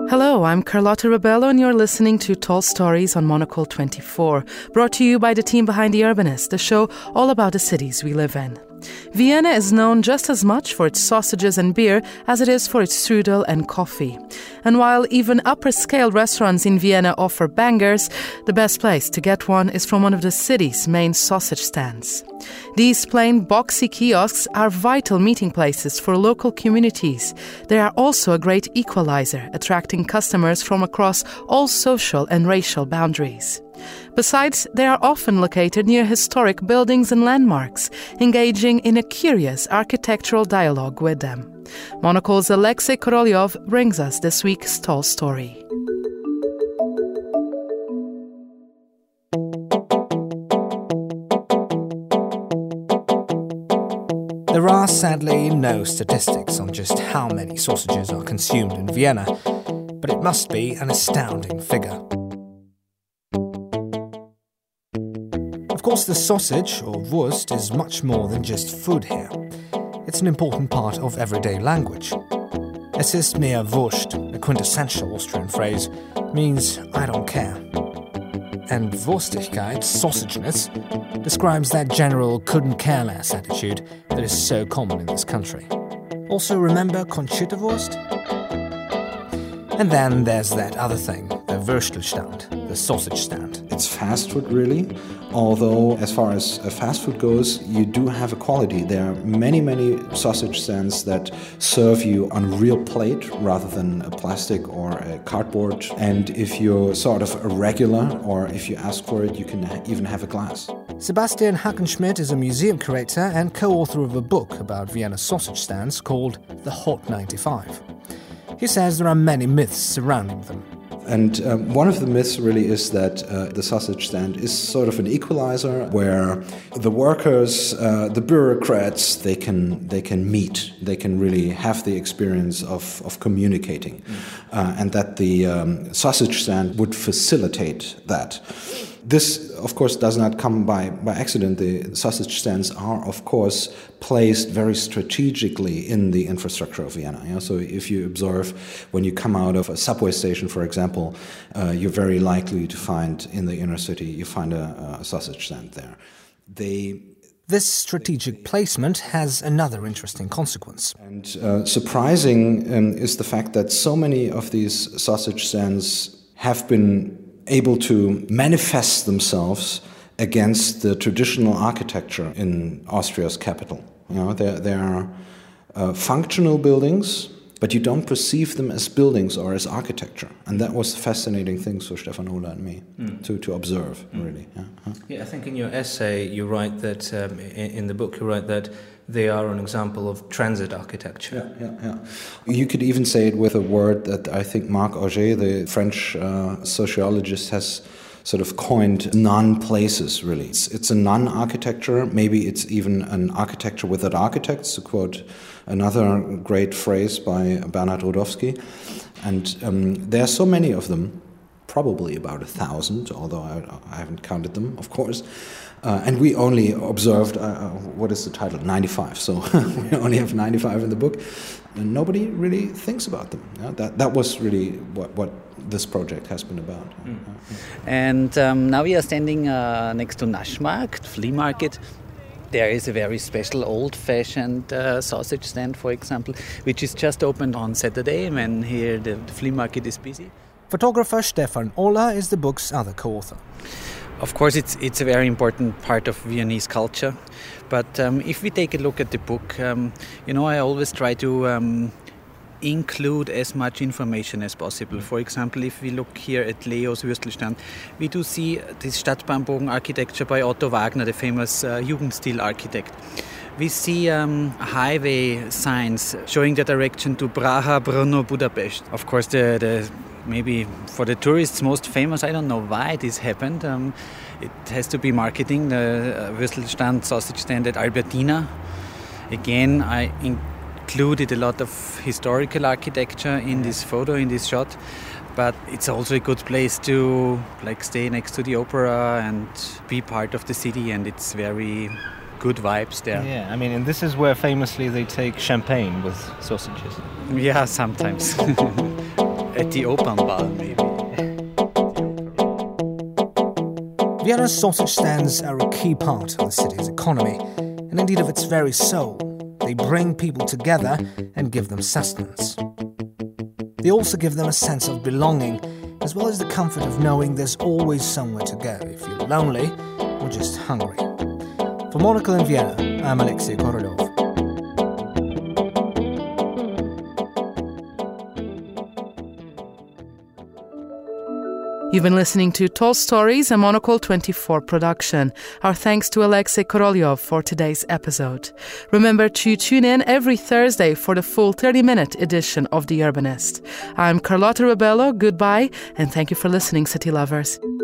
Hello, I'm Carlotta Rebello and you're listening to Tall Stories on Monocle 24, brought to you by the team behind The Urbanist, the show all about the cities we live in. Vienna is known just as much for its sausages and beer as it is for its strudel and coffee. And while even upper-scale restaurants in Vienna offer bangers, the best place to get one is from one of the city's main sausage stands. These plain, boxy kiosks are vital meeting places for local communities. They are also a great equalizer, attracting customers from across all social and racial boundaries. Besides, they are often located near historic buildings and landmarks, engaging in a curious architectural dialogue with them. Monocle's Alexei Korolyov brings us this week's Tall Story. There are sadly no statistics on just how many sausages are consumed in Vienna, but it must be an astounding figure. Of course, the sausage, or Wurst, is much more than just food here. It's an important part of everyday language. Es ist mir wurscht, a quintessential Austrian phrase, means I don't care. And Wurstigkeit, sausageness, describes that general couldn't-care-less attitude that is so common in this country. Also remember Conchita Wurst? And then there's that other thing, the Würstelstand, the sausage stand. It's fast food, really. Although, as far as fast food goes, you do have a quality. There are many sausage stands that serve you on a real plate rather than a plastic or a cardboard. And if you're sort of a regular, or if you ask for it, you can even have a glass. Sebastian Hackenschmidt is a museum curator and co-author of a book about Vienna sausage stands called The Hot 95. He says there are many myths surrounding them. And one of the myths really is that the sausage stand is sort of an equalizer where the workers, the bureaucrats, they can meet, they can really have the experience of communicating, and that the sausage stand would facilitate that. This, of course, does not come by accident. The sausage stands are, of course, placed very strategically in the infrastructure of Vienna. You know? So if you observe, when you come out of a subway station, for example, you're very likely to find in the inner city, you find a sausage stand there. This strategic placement has another interesting consequence. And surprising is the fact that so many of these sausage stands have been able to manifest themselves against the traditional architecture in Austria's capital. You know, there are functional buildings, but you don't perceive them as buildings or as architecture. And that was the fascinating thing for Stefan Ola and me to observe, really. Yeah, I think in your essay you write that, in the book you write that they are an example of transit architecture. Yeah. You could even say it with a word that I think Marc Augé, the French sociologist, has sort of coined non-places, really. It's a non-architecture. Maybe it's even an architecture without architects, to quote another great phrase by Bernhard Rudowski. And there are so many of them, probably about 1,000, although I haven't counted them, of course. And we only observed, what is the title, 95. So we only have 95 in the book. And nobody really thinks about them. Yeah? That was really what this project has been about. And now we are standing next to Naschmarkt, flea market. There is a very special old-fashioned sausage stand, for example, which is just opened on Saturday when here the flea market is busy. Photographer Stefan Ola is the book's other co-author. Of course, it's a very important part of Viennese culture. But if we take a look at the book, I always try to include as much information as possible. For example, if we look here at Leo's Würstelstand, we do see this Stadtbahnbogen architecture by Otto Wagner, the famous Jugendstil architect. We see highway signs showing the direction to Praha, Brno, Budapest. Of course, the maybe for the tourists most famous, I don't know why this happened. It has to be marketing, the Würstelstand sausage stand at Albertina. Again, I included a lot of historical architecture in this photo, in this shot. But it's also a good place to stay next to the opera and be part of the city, and it's very good vibes there. Yeah, I mean, and this is where famously they take champagne with sausages. Yeah, sometimes. At the Opernball, maybe. Vienna's sausage stands are a key part of the city's economy, and indeed of its very soul. They bring people together and give them sustenance. They also give them a sense of belonging, as well as the comfort of knowing there's always somewhere to go if you're lonely or just hungry. For Monocle in Vienna, I'm Alexei Korolev. You've been listening to Tall Stories, a Monocle 24 production. Our thanks to Alexei Korolev for today's episode. Remember to tune in every Thursday for the full 30-minute edition of The Urbanist. I'm Carlotta Rebello. Goodbye, and thank you for listening, city lovers.